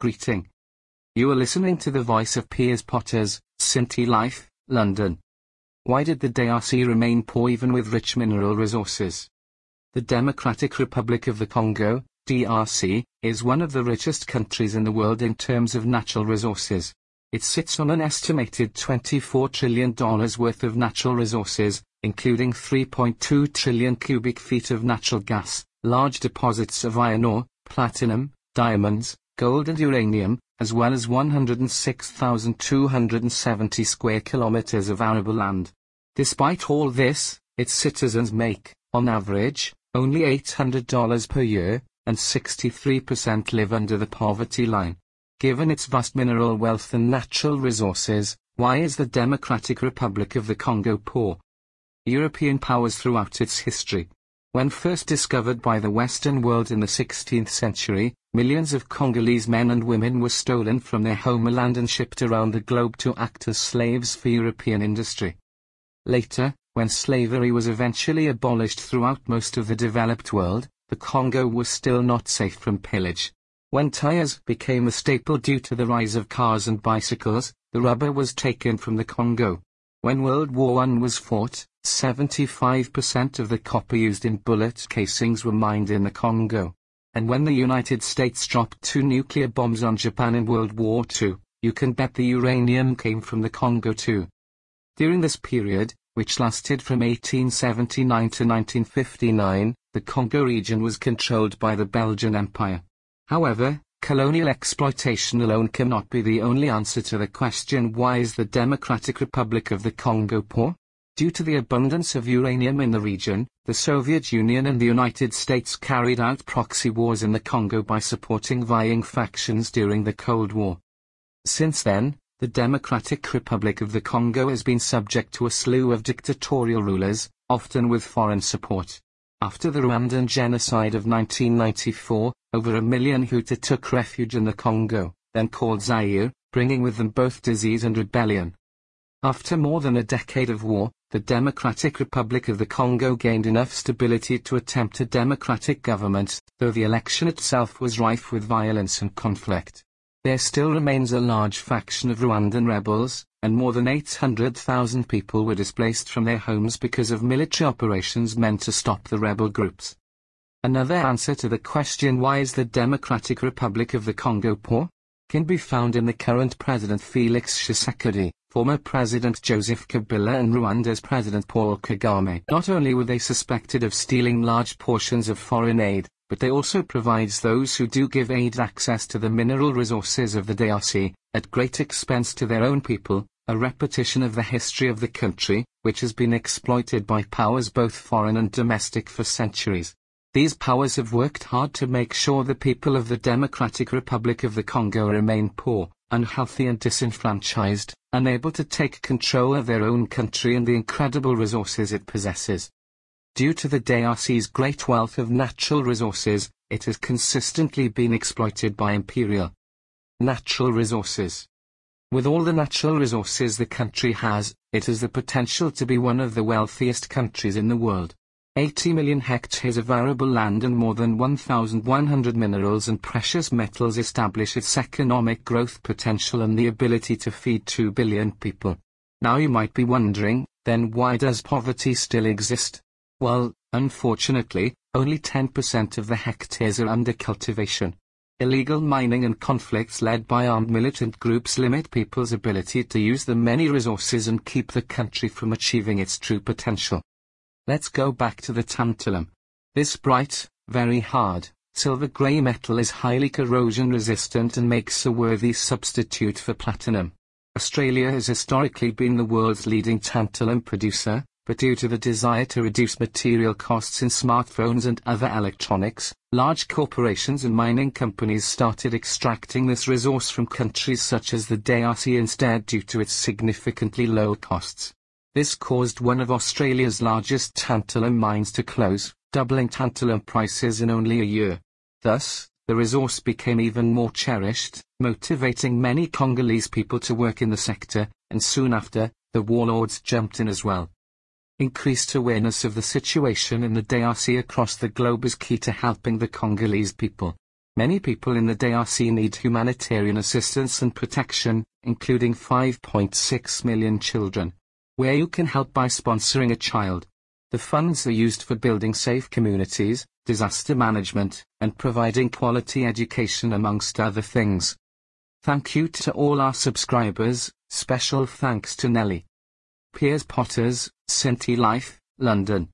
greeting. You are listening to the voice of Piers Potters, City Life, London. Why did the DRC remain poor even with rich mineral resources? The Democratic Republic of the Congo, DRC, is one of the richest countries in the world in terms of natural resources. It sits on an estimated $24 trillion worth of natural resources, including 3.2 trillion cubic feet of natural gas, large deposits of iron ore, platinum, diamonds, gold and uranium, as well as 106,270 square kilometers of arable land. Despite all this, its citizens make, on average, only $800 per year, and 63% live under the poverty line. Given its vast mineral wealth and natural resources, why is the Democratic Republic of the Congo poor? European powers throughout its history. When first discovered by the Western world in the 16th century, millions of Congolese men and women were stolen from their homeland and shipped around the globe to act as slaves for European industry. Later, when slavery was eventually abolished throughout most of the developed world, the Congo was still not safe from pillage. When tires became a staple due to the rise of cars and bicycles, the rubber was taken from the Congo. When World War I was fought, 75% of the copper used in bullet casings were mined in the Congo. And when the United States dropped 2 nuclear bombs on Japan in World War II, you can bet the uranium came from the Congo too. During this period, which lasted from 1879 to 1959, the Congo region was controlled by the Belgian Empire. However, colonial exploitation alone cannot be the only answer to the question why is the Democratic Republic of the Congo poor? Due to the abundance of uranium in the region, the Soviet Union and the United States carried out proxy wars in the Congo by supporting vying factions during the Cold War. Since then, the Democratic Republic of the Congo has been subject to a slew of dictatorial rulers, often with foreign support. After the Rwandan genocide of 1994, over 1 million Hutu took refuge in the Congo, then called Zaire, bringing with them both disease and rebellion. After more than a decade of war, the Democratic Republic of the Congo gained enough stability to attempt a democratic government, though the election itself was rife with violence and conflict. There still remains a large faction of Rwandan rebels, and more than 800,000 people were displaced from their homes because of military operations meant to stop the rebel groups. Another answer to the question why is the Democratic Republic of the Congo poor? Can be found in the current President Felix Tshisekedi, former President Joseph Kabila and Rwanda's President Paul Kagame. Not only were they suspected of stealing large portions of foreign aid, but they also provides those who do give aid access to the mineral resources of the DRC, at great expense to their own people, a repetition of the history of the country, which has been exploited by powers both foreign and domestic for centuries. These powers have worked hard to make sure the people of the Democratic Republic of the Congo remain poor, unhealthy and disenfranchised, unable to take control of their own country and the incredible resources it possesses. Due to the DRC's great wealth of natural resources, it has consistently been exploited by imperial natural resources. With all the natural resources the country has, it has the potential to be one of the wealthiest countries in the world. 80 million hectares of arable land and more than 1,100 minerals and precious metals establish its economic growth potential and the ability to feed 2 billion people. Now you might be wondering, then why does poverty still exist? Well, unfortunately, only 10% of the hectares are under cultivation. Illegal mining and conflicts led by armed militant groups limit people's ability to use the many resources and keep the country from achieving its true potential. Let's go back to the tantalum. This bright, very hard, silver-grey metal is highly corrosion-resistant and makes a worthy substitute for platinum. Australia has historically been the world's leading tantalum producer, but due to the desire to reduce material costs in smartphones and other electronics, large corporations and mining companies started extracting this resource from countries such as the DRC instead due to its significantly low costs. This caused one of Australia's largest tantalum mines to close, doubling tantalum prices in only a year. Thus, the resource became even more cherished, motivating many Congolese people to work in the sector, and soon after, the warlords jumped in as well. Increased awareness of the situation in the DRC across the globe is key to helping the Congolese people. Many people in the DRC need humanitarian assistance and protection, including 5.6 million children. Where you can help by sponsoring a child. The funds are used for building safe communities, disaster management, and providing quality education amongst other things. Thank you to all our subscribers, special thanks to Nelly. Piers Potters, Sinti Life, London.